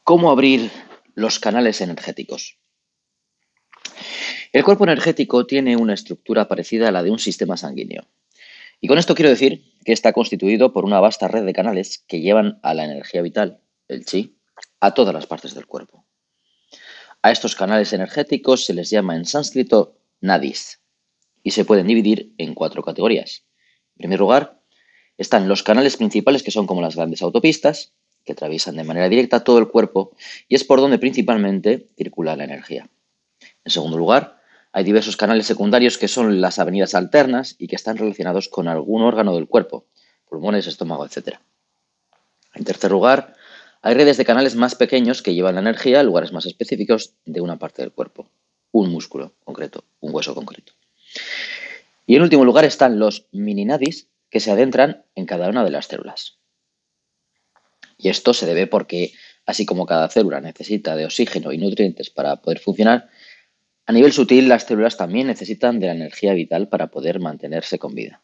¿Cómo abrir los canales energéticos? El cuerpo energético tiene una estructura parecida a la de un sistema sanguíneo. Y con esto quiero decir que está constituido por una vasta red de canales que llevan a la energía vital, el chi, a todas las partes del cuerpo. A estos canales energéticos se les llama en sánscrito nadis y se pueden dividir en cuatro categorías. En primer lugar, están los canales principales, que son como las grandes autopistas, que atraviesan de manera directa todo el cuerpo y es por donde principalmente circula la energía. En segundo lugar, hay diversos canales secundarios que son las avenidas alternas y que están relacionados con algún órgano del cuerpo, pulmones, estómago, etc. En tercer lugar, hay redes de canales más pequeños que llevan la energía a lugares más específicos de una parte del cuerpo, un músculo concreto, un hueso concreto. Y en último lugar están los mini-nadis, que se adentran en cada una de las células. Y esto se debe porque, así como cada célula necesita de oxígeno y nutrientes para poder funcionar, a nivel sutil las células también necesitan de la energía vital para poder mantenerse con vida.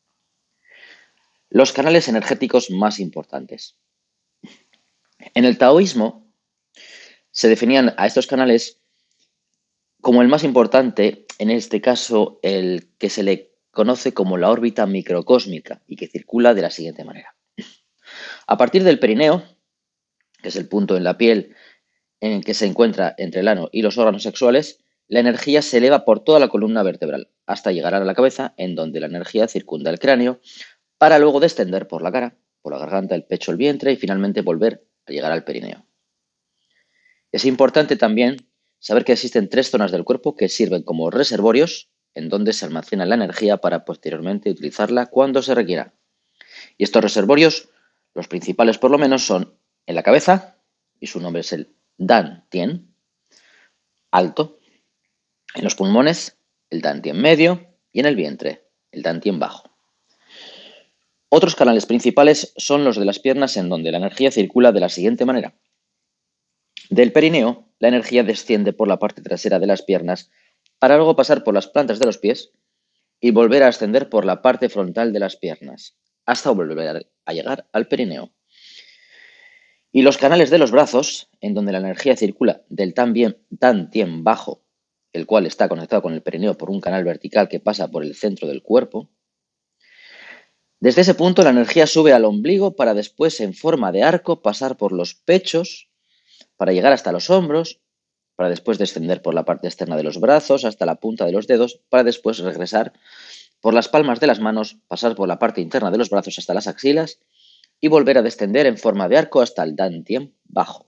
Los canales energéticos más importantes. En el taoísmo se definían a estos canales como el más importante, en este caso el que se le conoce como la órbita microcósmica y que circula de la siguiente manera. A partir del perineo, que es el punto en la piel en el que se encuentra entre el ano y los órganos sexuales, la energía se eleva por toda la columna vertebral hasta llegar a la cabeza, en donde la energía circunda el cráneo, para luego descender por la cara, por la garganta, el pecho, el vientre y finalmente volver a llegar al perineo. Es importante también saber que existen tres zonas del cuerpo que sirven como reservorios en donde se almacena la energía para posteriormente utilizarla cuando se requiera. Y estos reservorios, los principales por lo menos, son en la cabeza, y su nombre es el Dan Tien, alto, en los pulmones, el Dantien medio, y en el vientre, el Dantien bajo. Otros canales principales son los de las piernas, en donde la energía circula de la siguiente manera. Del perineo, la energía desciende por la parte trasera de las piernas para luego pasar por las plantas de los pies y volver a ascender por la parte frontal de las piernas, hasta volver a llegar al perineo. Y los canales de los brazos, en donde la energía circula del Dantien bajo, el cual está conectado con el perineo por un canal vertical que pasa por el centro del cuerpo. Desde ese punto la energía sube al ombligo para después, en forma de arco, pasar por los pechos para llegar hasta los hombros, para después descender por la parte externa de los brazos hasta la punta de los dedos, para después regresar por las palmas de las manos, pasar por la parte interna de los brazos hasta las axilas y volver a descender en forma de arco hasta el Dantien bajo.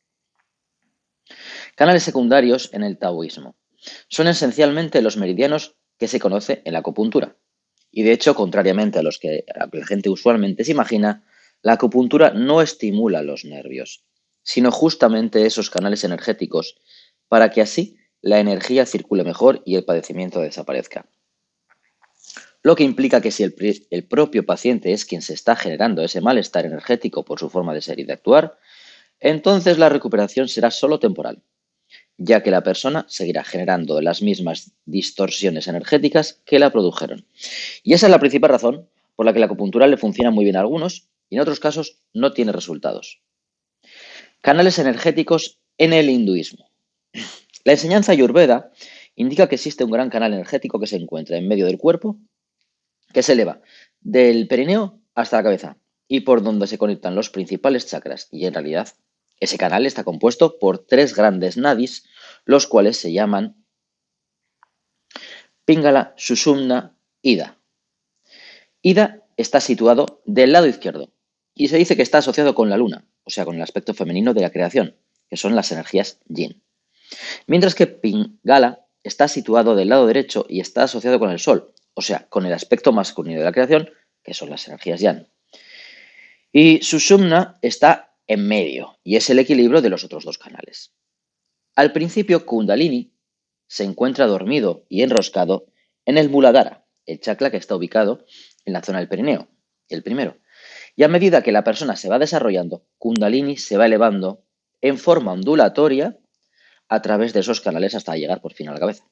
Canales secundarios en el taoísmo. Son esencialmente los meridianos que se conoce en la acupuntura. Y de hecho, contrariamente a lo que la gente usualmente se imagina, la acupuntura no estimula los nervios, sino justamente esos canales energéticos, para que así la energía circule mejor y el padecimiento desaparezca. Lo que implica que si el propio paciente es quien se está generando ese malestar energético por su forma de ser y de actuar, entonces la recuperación será solo temporal, ya que la persona seguirá generando las mismas distorsiones energéticas que la produjeron. Y esa es la principal razón por la que la acupuntura le funciona muy bien a algunos y en otros casos no tiene resultados. Canales energéticos en el hinduismo. La enseñanza ayurveda indica que existe un gran canal energético que se encuentra en medio del cuerpo, que se eleva del perineo hasta la cabeza y por donde se conectan los principales chakras. Y en realidad ese canal está compuesto por tres grandes nadis, los cuales se llaman Pingala, Sushumna, Ida. Ida está situado del lado izquierdo y se dice que está asociado con la luna, o sea, con el aspecto femenino de la creación, que son las energías yin. Mientras que Pingala está situado del lado derecho y está asociado con el sol, o sea, con el aspecto masculino de la creación, que son las energías yang. Y Sushumna está en medio y es el equilibrio de los otros dos canales. Al principio, Kundalini se encuentra dormido y enroscado en el Muladhara, el chakra que está ubicado en la zona del perineo, el primero. Y a medida que la persona se va desarrollando, Kundalini se va elevando en forma ondulatoria a través de esos canales hasta llegar por fin a la cabeza.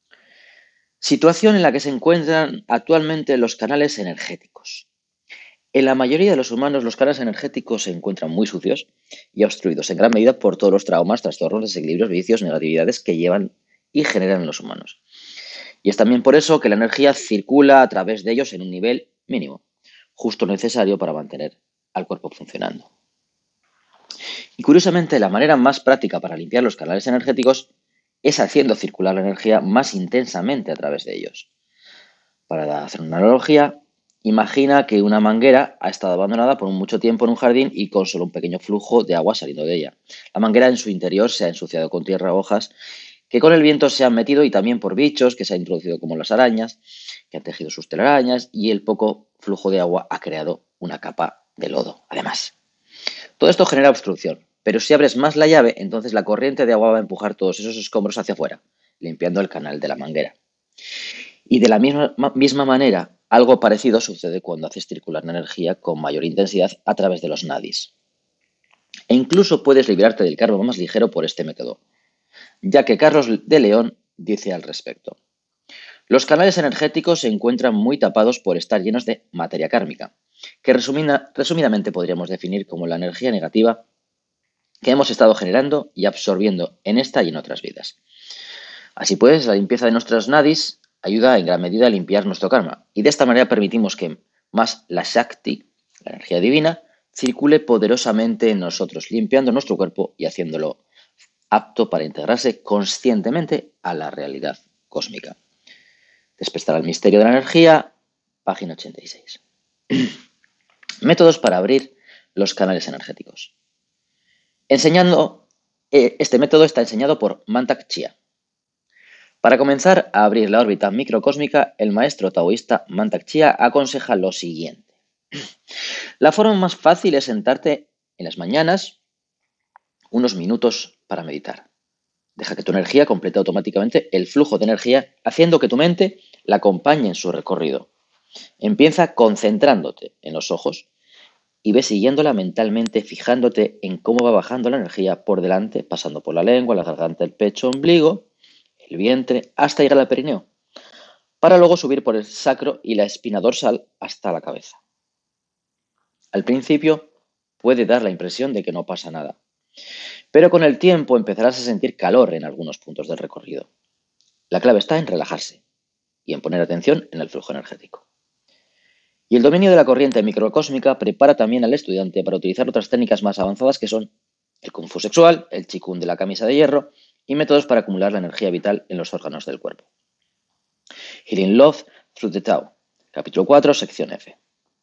Situación en la que se encuentran actualmente los canales energéticos. En la mayoría de los humanos, los canales energéticos se encuentran muy sucios y obstruidos en gran medida por todos los traumas, trastornos, desequilibrios, vicios, negatividades que llevan y generan en los humanos. Y es también por eso que la energía circula a través de ellos en un nivel mínimo, justo necesario para mantener al cuerpo funcionando. Y curiosamente, la manera más práctica para limpiar los canales energéticos es haciendo circular la energía más intensamente a través de ellos. Para hacer una analogía, imagina que una manguera ha estado abandonada por mucho tiempo en un jardín y con solo un pequeño flujo de agua saliendo de ella. La manguera en su interior se ha ensuciado con tierra o hojas que con el viento se han metido y también por bichos que se han introducido como las arañas, que han tejido sus telarañas y el poco flujo de agua ha creado una capa de lodo, además. Todo esto genera obstrucción, pero si abres más la llave, entonces la corriente de agua va a empujar todos esos escombros hacia afuera, limpiando el canal de la manguera. Y de la misma manera, algo parecido sucede cuando haces circular la energía con mayor intensidad a través de los nadis. E incluso puedes librarte del carbo más ligero por este método, ya que Carlos de León dice al respecto. Los canales energéticos se encuentran muy tapados por estar llenos de materia kármica, que resumidamente podríamos definir como la energía negativa que hemos estado generando y absorbiendo en esta y en otras vidas. Así pues, la limpieza de nuestros nadis ayuda en gran medida a limpiar nuestro karma y de esta manera permitimos que más la Shakti, la energía divina, circule poderosamente en nosotros, limpiando nuestro cuerpo y haciéndolo apto para integrarse conscientemente a la realidad cósmica. Despertar el misterio de la energía, página 86. Métodos para abrir los canales energéticos. Este método está enseñado por Mantak Chia. Para comenzar a abrir la órbita microcósmica, el maestro taoísta Mantak Chia aconseja lo siguiente. La forma más fácil es sentarte en las mañanas unos minutos para meditar. Deja que tu energía complete automáticamente el flujo de energía, haciendo que tu mente la acompañe en su recorrido. Empieza concentrándote en los ojos y ve siguiéndola mentalmente, fijándote en cómo va bajando la energía por delante, pasando por la lengua, la garganta, el pecho, ombligo, el vientre, hasta llegar al perineo, para luego subir por el sacro y la espina dorsal hasta la cabeza. Al principio puede dar la impresión de que no pasa nada, pero con el tiempo empezarás a sentir calor en algunos puntos del recorrido. La clave está en relajarse y en poner atención en el flujo energético. Y el dominio de la corriente microcósmica prepara también al estudiante para utilizar otras técnicas más avanzadas que son el kung fu sexual, el qigong de la camisa de hierro y métodos para acumular la energía vital en los órganos del cuerpo. Healing Love Through the Tao, capítulo 4, sección F.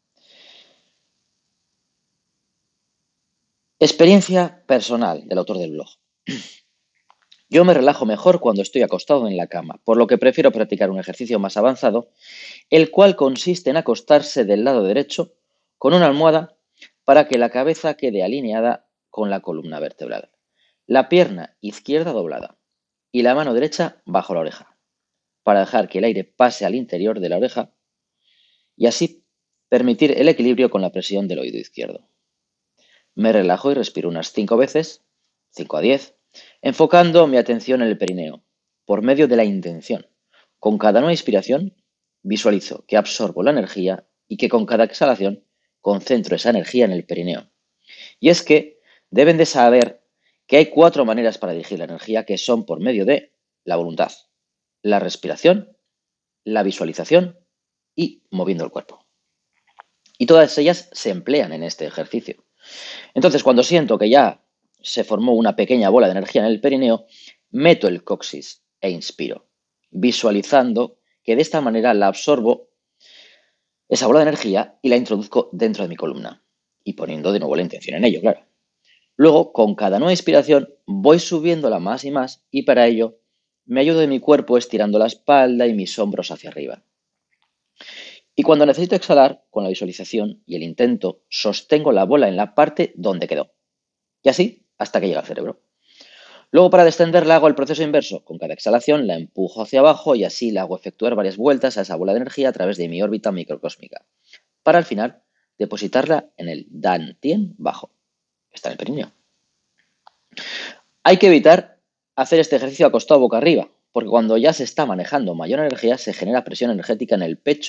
Experiencia personal del autor del blog. Yo me relajo mejor cuando estoy acostado en la cama, por lo que prefiero practicar un ejercicio más avanzado, el cual consiste en acostarse del lado derecho con una almohada para que la cabeza quede alineada con la columna vertebral, la pierna izquierda doblada y la mano derecha bajo la oreja, para dejar que el aire pase al interior de la oreja y así permitir el equilibrio con la presión del oído izquierdo. Me relajo y respiro unas 5 veces, 5 a 10, enfocando mi atención en el perineo, por medio de la intención. Con cada nueva inspiración, visualizo que absorbo la energía y que con cada exhalación concentro esa energía en el perineo. Y es que deben de saber que hay 4 maneras para dirigir la energía que son por medio de la voluntad, la respiración, la visualización y moviendo el cuerpo. Y todas ellas se emplean en este ejercicio. Entonces, cuando siento que ya se formó una pequeña bola de energía en el perineo, meto el coxis e inspiro, visualizando que de esta manera la absorbo, esa bola de energía, y la introduzco dentro de mi columna, y poniendo de nuevo la intención en ello, claro. Luego, con cada nueva inspiración, voy subiéndola más y más, y para ello me ayudo de mi cuerpo estirando la espalda y mis hombros hacia arriba. Y cuando necesito exhalar, con la visualización y el intento, sostengo la bola en la parte donde quedó. Y así hasta que llega al cerebro. Luego, para descenderla, hago el proceso inverso. Con cada exhalación la empujo hacia abajo y así la hago efectuar varias vueltas a esa bola de energía a través de mi órbita microcósmica, para al final depositarla en el Dantien bajo, que está en el perineo. Hay que evitar hacer este ejercicio acostado boca arriba, porque cuando ya se está manejando mayor energía se genera presión energética en el pecho,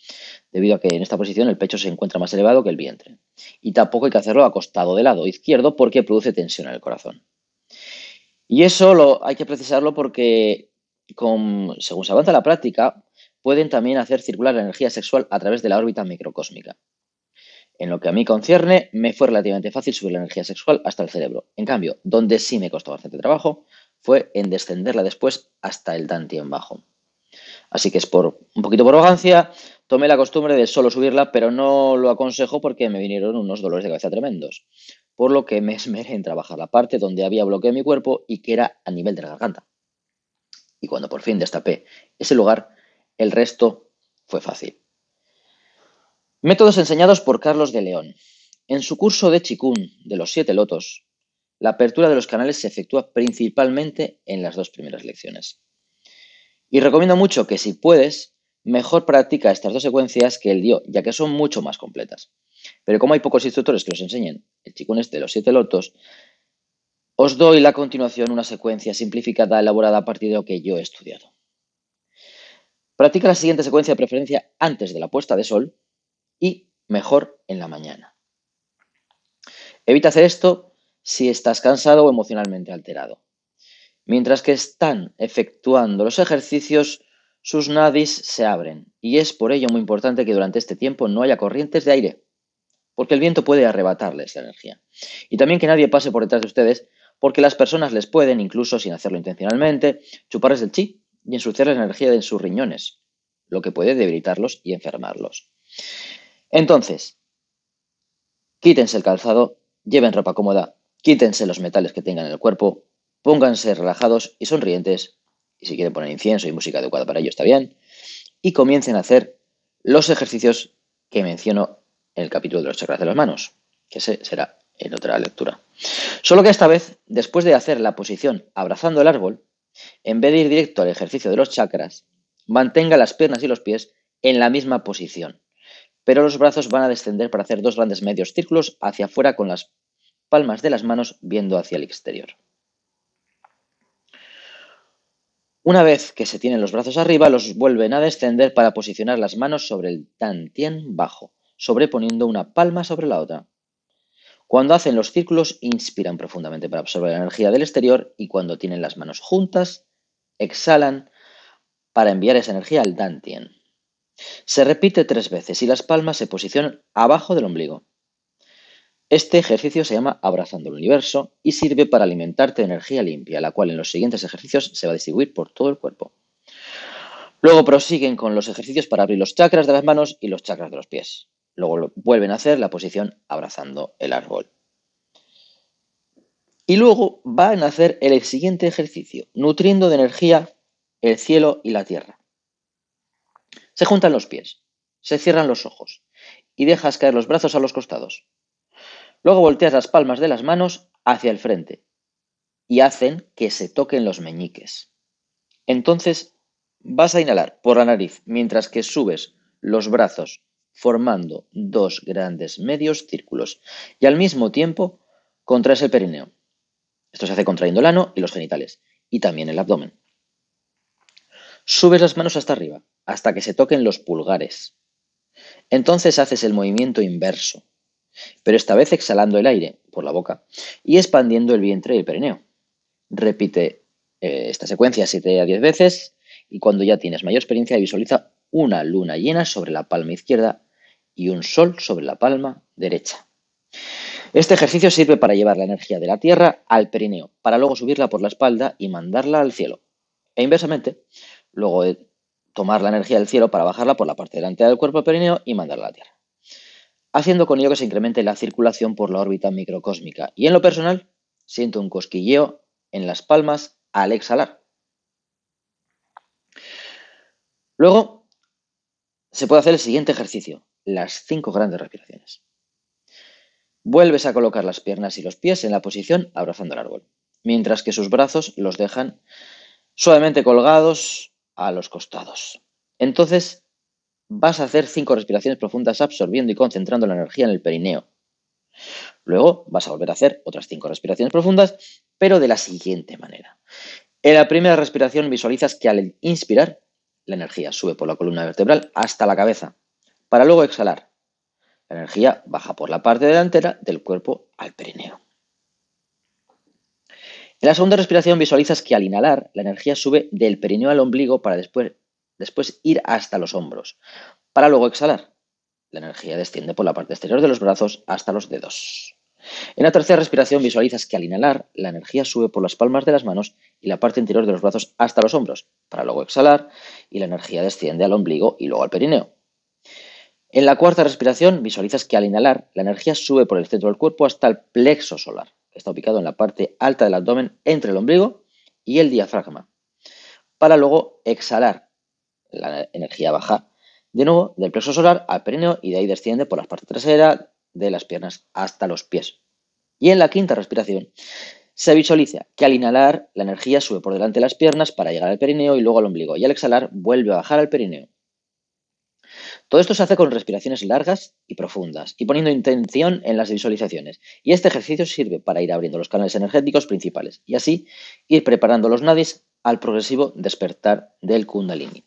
debido a que en esta posición el pecho se encuentra más elevado que el vientre. Y tampoco hay que hacerlo acostado del lado izquierdo porque produce tensión en el corazón. Y eso hay que precisarlo porque, según se avanza la práctica, pueden también hacer circular la energía sexual a través de la órbita microcósmica. En lo que a mí concierne, me fue relativamente fácil subir la energía sexual hasta el cerebro. En cambio, donde sí me costó bastante trabajo fue en descenderla después hasta el Dantien bajo. Así que es un poquito por arrogancia, tomé la costumbre de solo subirla, pero no lo aconsejo porque me vinieron unos dolores de cabeza tremendos. Por lo que me esmeré en trabajar la parte donde había bloqueo en mi cuerpo y que era a nivel de la garganta. Y cuando por fin destapé ese lugar, el resto fue fácil. Métodos enseñados por Carlos de León. En su curso de Qigong de los 7 lotos, la apertura de los canales se efectúa principalmente en las 2 primeras lecciones. Y recomiendo mucho que si puedes, mejor practica estas 2 secuencias que el Dio, ya que son mucho más completas. Pero como hay pocos instructores que los enseñen el Qigong de los 7 lotos, os doy a continuación una secuencia simplificada elaborada a partir de lo que yo he estudiado. Practica la siguiente secuencia de preferencia antes de la puesta de sol y mejor en la mañana. Evita hacer esto si estás cansado o emocionalmente alterado. Mientras que están efectuando los ejercicios, sus nadis se abren y es por ello muy importante que durante este tiempo no haya corrientes de aire, porque el viento puede arrebatarles la energía. Y también que nadie pase por detrás de ustedes, porque las personas les pueden, incluso sin hacerlo intencionalmente, chuparles el chi y ensuciar la energía de sus riñones, lo que puede debilitarlos y enfermarlos. Entonces, quítense el calzado, lleven ropa cómoda, quítense los metales que tengan en el cuerpo, pónganse relajados y sonrientes, y si quieren poner incienso y música adecuada para ello está bien, y comiencen a hacer los ejercicios que menciono en el capítulo de los chakras de las manos, que ese será en otra lectura. Solo que esta vez, después de hacer la posición abrazando el árbol, en vez de ir directo al ejercicio de los chakras, mantenga las piernas y los pies en la misma posición, pero los brazos van a descender para hacer 2 grandes medios círculos hacia afuera con las palmas de las manos viendo hacia el exterior. Una vez que se tienen los brazos arriba, los vuelven a descender para posicionar las manos sobre el Dantien bajo, sobreponiendo una palma sobre la otra. Cuando hacen los círculos, inspiran profundamente para absorber la energía del exterior y cuando tienen las manos juntas, exhalan para enviar esa energía al Dantien. Se repite 3 veces y las palmas se posicionan abajo del ombligo. Este ejercicio se llama Abrazando el Universo y sirve para alimentarte de energía limpia, la cual en los siguientes ejercicios se va a distribuir por todo el cuerpo. Luego prosiguen con los ejercicios para abrir los chakras de las manos y los chakras de los pies. Luego vuelven a hacer la posición abrazando el árbol. Y luego van a hacer el siguiente ejercicio, nutriendo de energía el cielo y la tierra. Se juntan los pies, se cierran los ojos y dejas caer los brazos a los costados. Luego volteas las palmas de las manos hacia el frente y hacen que se toquen los meñiques. Entonces vas a inhalar por la nariz mientras que subes los brazos formando 2 grandes medios círculos y al mismo tiempo contraes el perineo. Esto se hace contrayendo el ano y los genitales y también el abdomen. Subes las manos hasta arriba hasta que se toquen los pulgares. Entonces haces el movimiento inverso, pero esta vez exhalando el aire por la boca y expandiendo el vientre y el perineo. Repite esta secuencia 7 a 10 veces y cuando ya tienes mayor experiencia visualiza una luna llena sobre la palma izquierda y un sol sobre la palma derecha. Este ejercicio sirve para llevar la energía de la tierra al perineo, para luego subirla por la espalda y mandarla al cielo. E inversamente, luego tomar la energía del cielo para bajarla por la parte delantera del cuerpo perineo y mandarla a la tierra, haciendo con ello que se incremente la circulación por la órbita microcósmica. Y en lo personal, siento un cosquilleo en las palmas al exhalar. Luego, se puede hacer el siguiente ejercicio, las 5 grandes respiraciones. Vuelves a colocar las piernas y los pies en la posición abrazando el árbol, mientras que sus brazos los dejan suavemente colgados a los costados. Entonces, vas a hacer 5 respiraciones profundas absorbiendo y concentrando la energía en el perineo. Luego vas a volver a hacer otras 5 respiraciones profundas, pero de la siguiente manera. En la primera respiración visualizas que al inspirar, la energía sube por la columna vertebral hasta la cabeza. para luego exhalar. La energía baja por la parte delantera del cuerpo al perineo. En la segunda respiración visualizas que al inhalar la energía sube del perineo al ombligo para después ir hasta los hombros, para luego exhalar. La energía desciende por la parte exterior de los brazos hasta los dedos. En la tercera respiración visualizas que al inhalar la energía sube por las palmas de las manos y la parte interior de los brazos hasta los hombros, para luego exhalar y la energía desciende al ombligo y luego al perineo. En la cuarta respiración visualizas que al inhalar la energía sube por el centro del cuerpo hasta el plexo solar, que está ubicado en la parte alta del abdomen entre el ombligo y el diafragma, para luego exhalar. La energía baja de nuevo del plexo solar al perineo y de ahí desciende por la parte trasera de las piernas hasta los pies. Y en la quinta respiración se visualiza que al inhalar la energía sube por delante de las piernas para llegar al perineo y luego al ombligo, y al exhalar vuelve a bajar al perineo. Todo esto se hace con respiraciones largas y profundas y poniendo intención en las visualizaciones. Y este ejercicio sirve para ir abriendo los canales energéticos principales y así ir preparando los nadis al progresivo despertar del Kundalini.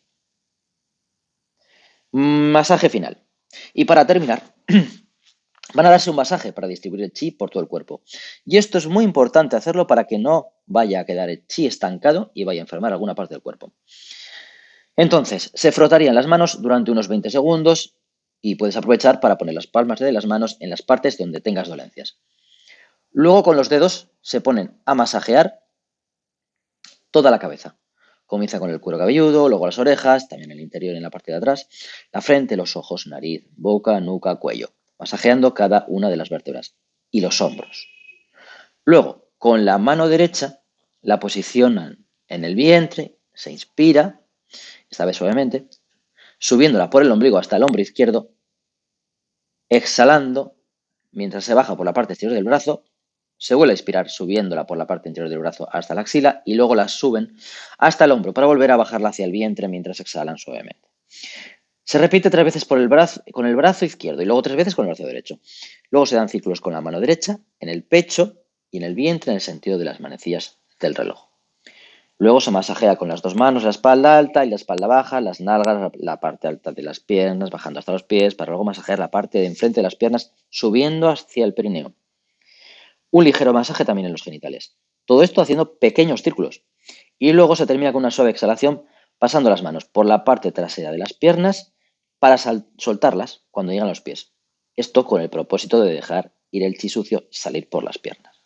Masaje final. Y para terminar, van a darse un masaje para distribuir el chi por todo el cuerpo. Y esto es muy importante hacerlo para que no vaya a quedar el chi estancado y vaya a enfermar alguna parte del cuerpo. Entonces, se frotarían las manos durante unos 20 segundos y puedes aprovechar para poner las palmas de las manos en las partes donde tengas dolencias. Luego con los dedos se ponen a masajear toda la cabeza. Comienza con el cuero cabelludo, luego las orejas, también el interior en la parte de atrás, la frente, los ojos, nariz, boca, nuca, cuello, masajeando cada una de las vértebras y los hombros. Luego, con la mano derecha, la posicionan en el vientre, se inspira, esta vez suavemente, subiéndola por el ombligo hasta el hombro izquierdo, exhalando, mientras se baja por la parte exterior del brazo, se vuelve a inspirar subiéndola por la parte interior del brazo hasta la axila y luego la suben hasta el hombro para volver a bajarla hacia el vientre mientras exhalan suavemente. Se repite 3 veces con el brazo izquierdo y luego 3 veces con el brazo derecho. Luego se dan círculos con la mano derecha, en el pecho y en el vientre en el sentido de las manecillas del reloj. Luego se masajea con las dos manos la espalda alta y la espalda baja, las nalgas, la parte alta de las piernas, bajando hasta los pies, para luego masajear la parte de enfrente de las piernas, subiendo hacia el perineo. Un ligero masaje también en los genitales. Todo esto haciendo pequeños círculos. Y luego se termina con una suave exhalación, pasando las manos por la parte trasera de las piernas para soltarlas cuando llegan a los pies. Esto con el propósito de dejar ir el chi sucio salir por las piernas.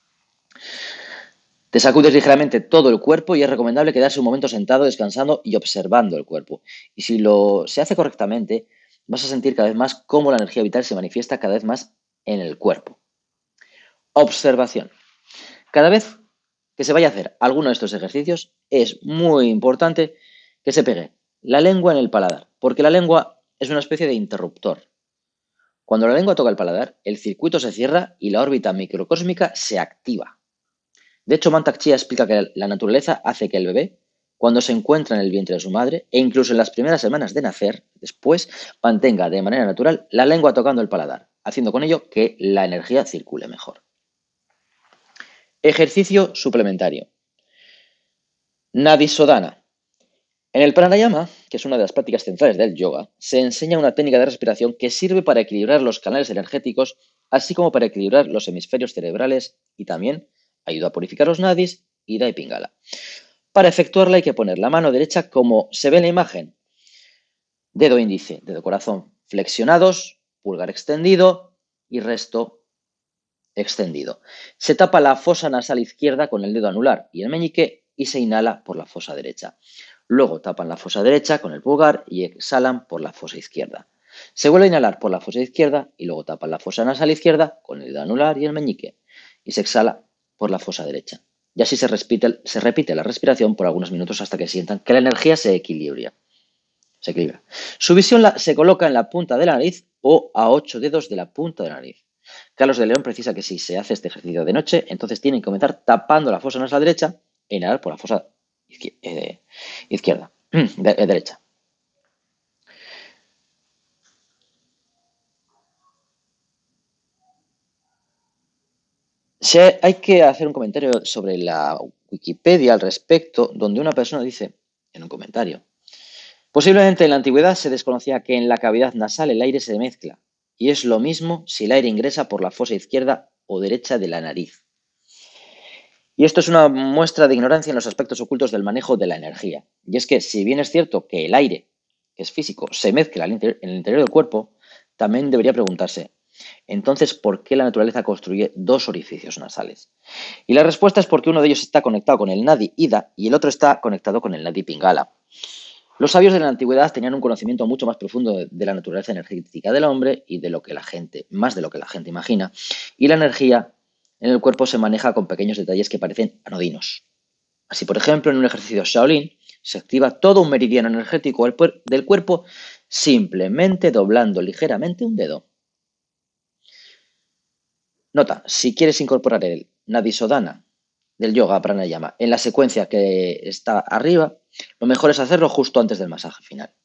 Te sacudes ligeramente todo el cuerpo y es recomendable quedarse un momento sentado, descansando y observando el cuerpo. Y si se hace correctamente, vas a sentir cada vez más cómo la energía vital se manifiesta cada vez más en el cuerpo. Observación. Cada vez que se vaya a hacer alguno de estos ejercicios, es muy importante que se pegue la lengua en el paladar, porque la lengua es una especie de interruptor. Cuando la lengua toca el paladar, el circuito se cierra y la órbita microcósmica se activa. De hecho, Mantak Chia explica que la naturaleza hace que el bebé, cuando se encuentra en el vientre de su madre, e incluso en las primeras semanas de nacer, después, mantenga de manera natural la lengua tocando el paladar, haciendo con ello que la energía circule mejor. Ejercicio suplementario. Nadisodhana. En el pranayama, que es una de las prácticas centrales del yoga, se enseña una técnica de respiración que sirve para equilibrar los canales energéticos, así como para equilibrar los hemisferios cerebrales y también ayuda a purificar los nadis, ida y pingala. Para efectuarla hay que poner la mano derecha como se ve en la imagen. Dedo índice, dedo corazón flexionados, pulgar extendido y resto extendido. Se tapa la fosa nasal izquierda con el dedo anular y el meñique y se inhala por la fosa derecha. Luego tapan la fosa derecha con el pulgar y exhalan por la fosa izquierda. Se vuelve a inhalar por la fosa izquierda y luego tapan la fosa nasal izquierda con el dedo anular y el meñique y se exhala por la fosa derecha. Y así se repite la respiración por algunos minutos hasta que sientan que la energía se equilibra. Su visión se coloca en la punta de la nariz o a 8 dedos de la punta de la nariz. Carlos de León precisa que si se hace este ejercicio de noche, entonces tienen que comenzar tapando la fosa nasal derecha e inhalar por la fosa derecha. Hay que hacer un comentario sobre la Wikipedia al respecto, donde una persona dice en un comentario Posiblemente en la antigüedad se desconocía que en la cavidad nasal el aire se mezcla, y es lo mismo si el aire ingresa por la fosa izquierda o derecha de la nariz. Y esto es una muestra de ignorancia en los aspectos ocultos del manejo de la energía. Y es que si bien es cierto que el aire, que es físico, se mezcla en el interior del cuerpo, también debería preguntarse, entonces, ¿por qué la naturaleza construye dos orificios nasales? Y la respuesta es porque uno de ellos está conectado con el nadi ida y el otro está conectado con el nadi pingala. Los sabios de la antigüedad tenían un conocimiento mucho más profundo de la naturaleza energética del hombre y de lo que la gente, más de lo que la gente imagina, y la energía en el cuerpo se maneja con pequeños detalles que parecen anodinos. Así, por ejemplo, en un ejercicio Shaolin se activa todo un meridiano energético del cuerpo simplemente doblando ligeramente un dedo. Nota, si quieres incorporar el Nadisodhana del yoga pranayama en la secuencia que está arriba, lo mejor es hacerlo justo antes del masaje final.